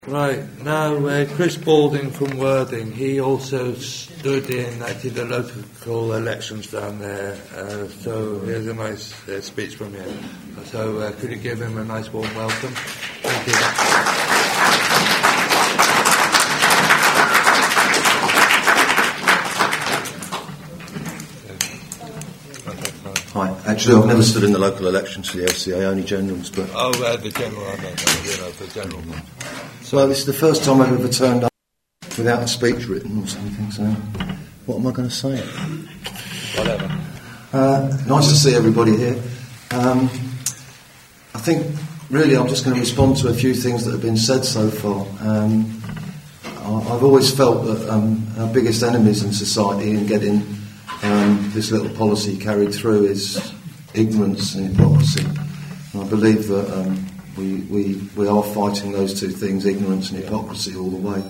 Right, now Chris Balding from Worthing, he also stood in actually the local elections down there, so here's a nice speech from him. So could you give him a nice warm welcome? Thank you. Hi. Actually, I've never stood in the local elections for the LCA, only generals. But the general, I don't know, the general one. So this is the first time I've ever turned up without a speech written or something. So, what am I going to say? Whatever. Nice to see everybody here. I think really I'm just going to respond to a few things that have been said so far. I've always felt that our biggest enemies in society in getting this little policy carried through is ignorance and hypocrisy. And I believe that we are fighting those two things, ignorance and hypocrisy, all the way.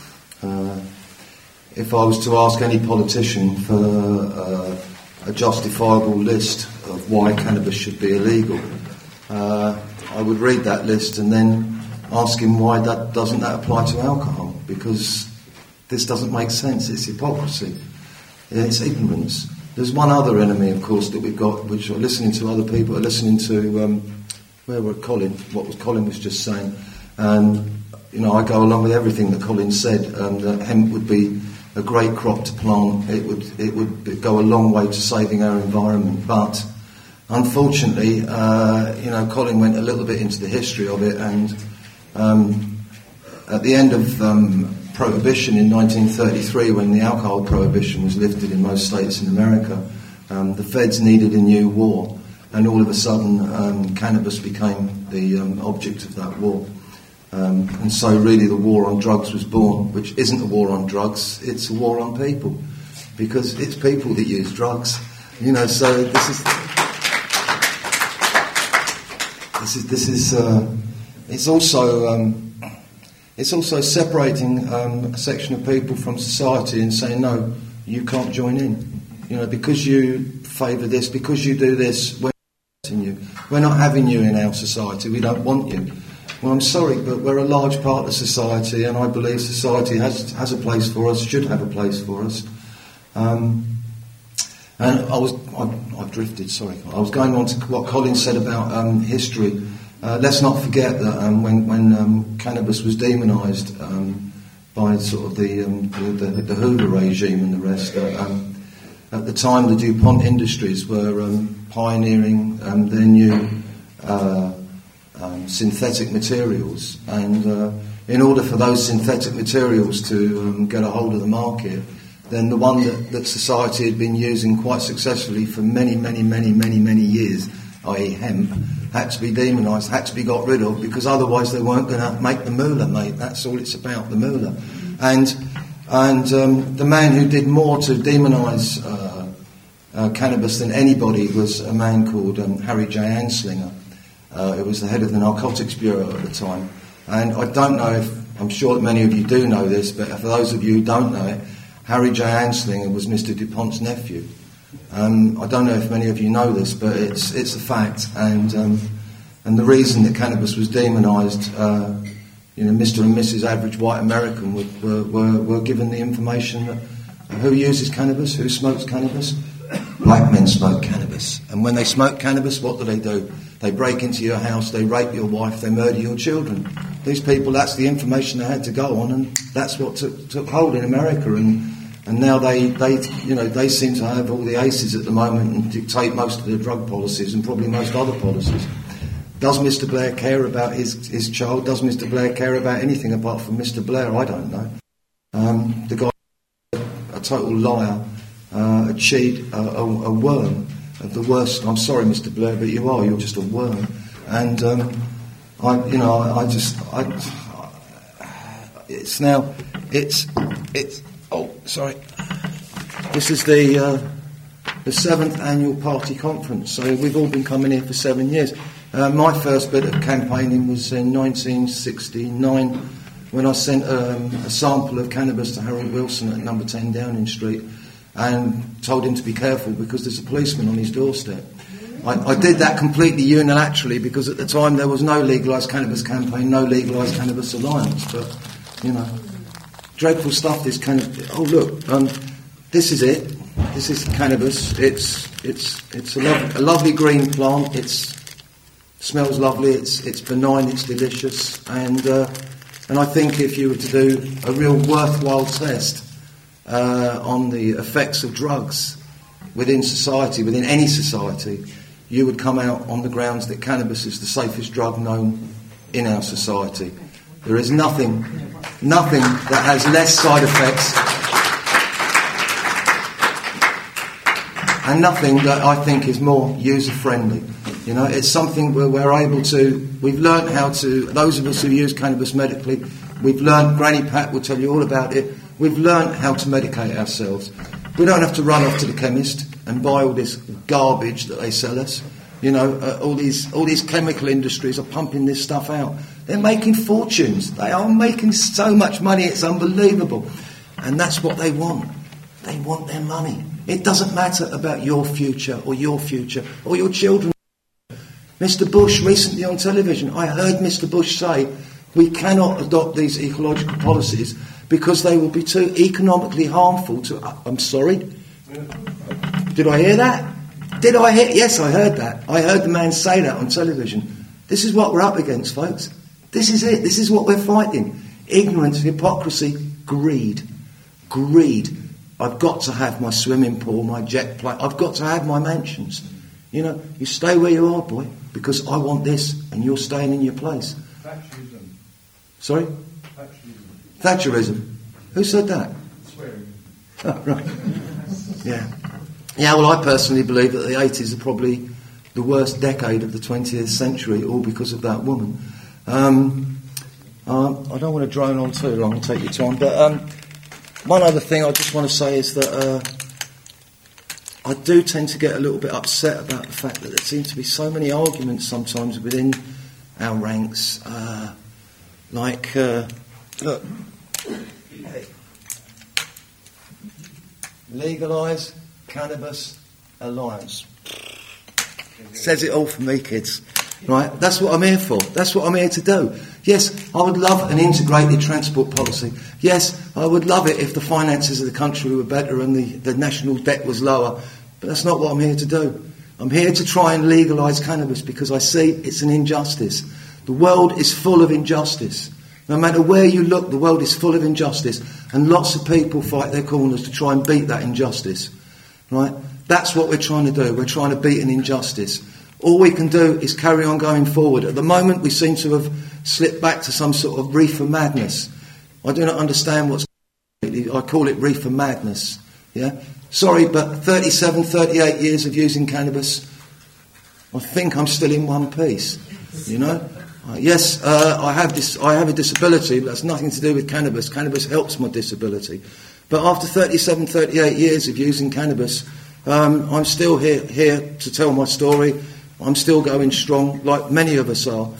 If I was to ask any politician for a justifiable list of why cannabis should be illegal, I would read that list and then ask him why doesn't that apply to alcohol, because this doesn't make sense. It's hypocrisy. It's ignorance. There's one other enemy, of course, that we've got, which are listening to other people, are listening to what Colin was just saying. And, I go along with everything that Colin said, that hemp would be a great crop to plant. It would go a long way to saving our environment. But, unfortunately, Colin went a little bit into the history of it, and at the end of Prohibition in 1933, when the alcohol prohibition was lifted in most states in America, the feds needed a new war, and all of a sudden cannabis became the object of that war. And so really the war on drugs was born, which isn't a war on drugs, it's a war on people, because it's people that use drugs. So it's also separating a section of people from society and saying, no, you can't join in. Because you favour this, because you do this, we're not having you. We're not having you in our society. We don't want you. Well, I'm sorry, but we're a large part of society, and I believe society has a place for us, should have a place for us. And I've drifted, sorry. I was going on to what Colin said about history. Let's not forget that when cannabis was demonised by sort of the Hoover regime and the rest, at the time the DuPont Industries were pioneering their new synthetic materials, and in order for those synthetic materials to get a hold of the market, then the one that society had been using quite successfully for many years, i.e. hemp, had to be demonised, had to be got rid of, because otherwise they weren't going to make the moolah, mate. That's all it's about, the moolah. And the man who did more to demonise cannabis than anybody was a man called Harry J. Anslinger. He was the head of the Narcotics Bureau at the time. And I don't know I'm sure that many of you do know this, but for those of you who don't know it, Harry J. Anslinger was Mr. DuPont's nephew. I don't know if many of you know this, but it's a fact. And the reason that cannabis was demonised, Mr. and Mrs. Average White American were given the information that who uses cannabis, who smokes cannabis? Black men smoke cannabis. And when they smoke cannabis, what do? They break into your house, they rape your wife, they murder your children. These people, that's the information they had to go on, and that's what took hold in America. And now they seem to have all the aces at the moment and dictate most of the drug policies and probably most other policies. Does Mr. Blair care about his child? Does Mr. Blair care about anything apart from Mr. Blair? I don't know. The guy, a total liar, a cheat, a worm of the worst. I'm sorry, Mr. Blair, but you're just a worm. And This is the 7th annual party conference, so we've all been coming here for 7 years. My first bit of campaigning was in 1969 when I sent a sample of cannabis to Harold Wilson at number 10 Downing Street and told him to be careful because there's a policeman on his doorstep. I did that completely unilaterally because at the time there was no legalised cannabis campaign, no legalised cannabis alliance. But, dreadful stuff, this kind of... Oh, look, this is it. This is cannabis. It's a lovely green plant. It smells lovely. It's benign. It's delicious. And I think if you were to do a real worthwhile test on the effects of drugs within society, within any society, you would come out on the grounds that cannabis is the safest drug known in our society. There is nothing that has less side effects and nothing that I think is more user-friendly. It's something where we're able to... We've learned how to... Those of us who use cannabis medically, we've learned... Granny Pat will tell you all about it. We've learned how to medicate ourselves. We don't have to run off to the chemist and buy all this garbage that they sell us. All these chemical industries are pumping this stuff out. They're making fortunes. They are making so much money, it's unbelievable. And that's what they want. They want their money. It doesn't matter about your future or your children. Mr. Bush recently on television, I heard Mr. Bush say, we cannot adopt these ecological policies because they will be too economically harmful to... I'm sorry? Did I hear that? Yes, I heard that. I heard the man say that on television. This is what we're up against, folks. This is it. This is what we're fighting. Ignorance, hypocrisy, greed. Greed. I've got to have my swimming pool, my jet plane. I've got to have my mansions. You stay where you are, boy, because I want this, and you're staying in your place. Thatcherism. Sorry? Thatcherism. Who said that? Swearing. Oh, right. Yeah. Yeah, well, I personally believe that the 80s are probably the worst decade of the 20th century, all because of that woman. I don't want to drone on too long and take your time, but one other thing I just want to say is that I do tend to get a little bit upset about the fact that there seems to be so many arguments sometimes within our ranks. Look, legalise cannabis alliance. Says it all for me, kids. Right? That's what I'm here for. That's what I'm here to do. Yes, I would love an integrated transport policy. Yes, I would love it if the finances of the country were better and the national debt was lower. But that's not what I'm here to do. I'm here to try and legalise cannabis because I see it's an injustice. The world is full of injustice. No matter where you look, the world is full of injustice. And lots of people fight their corners to try and beat that injustice. Right? That's what we're trying to do. We're trying to beat an injustice. All we can do is carry on going forward. At the moment, we seem to have slipped back to some sort of reefer madness. I do not understand what's... I call it reefer madness. Yeah? Sorry, but 37, 38 years of using cannabis, I think I'm still in one piece. Yes, I have a disability, but that's nothing to do with cannabis. Cannabis helps my disability. But after 37, 38 years of using cannabis, I'm still here to tell my story. I'm still going strong, like many of us are.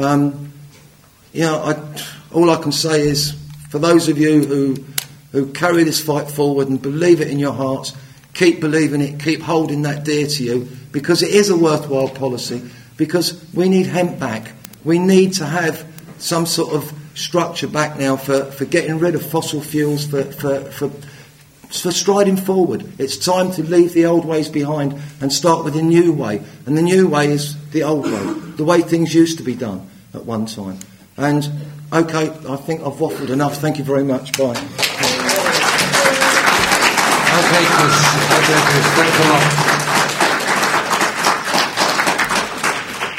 All I can say is, for those of you who carry this fight forward and believe it in your hearts, keep believing it, keep holding that dear to you, because it is a worthwhile policy, because we need hemp back. We need to have some sort of structure back now for getting rid of fossil fuels, for striding forward. It's time to leave the old ways behind and start with a new way. And the new way is the old way, the way things used to be done at one time. And, okay, I think I've waffled enough. Thank you very much. Bye. Okay, Chris. Thanks a lot.